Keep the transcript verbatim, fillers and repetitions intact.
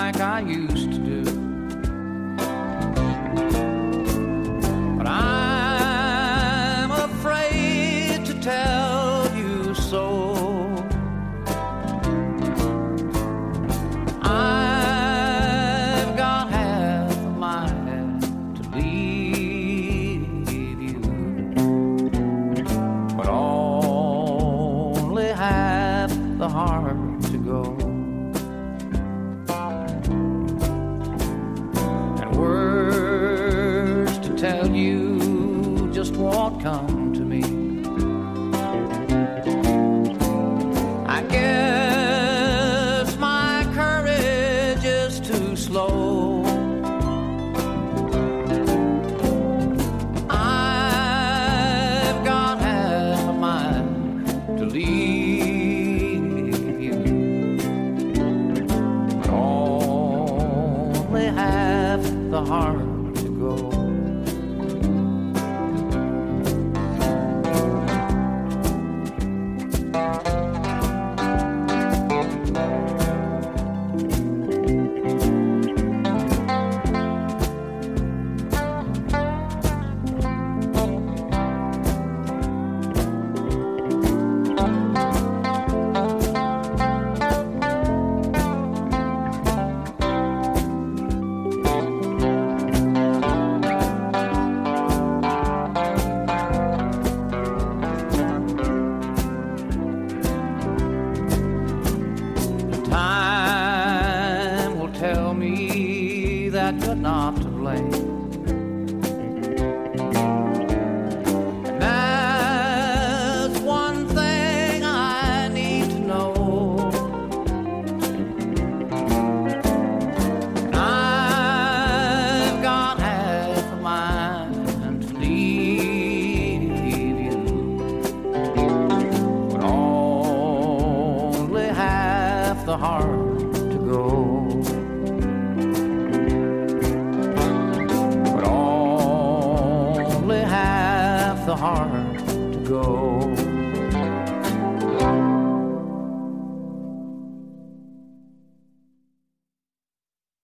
like I used to do. But I'm afraid to tell you so. I've got half a mind to leave you, but only half the heart to go. And words to tell you just won't come to me. I guess my courage is too slow. I've got half a mind to leave you, but only half the heart to go. Time will tell me that you're not to blame. And that's one thing I need to know. And I've got half a mind to leave you, but only half the heart to go. But only half the heart to go.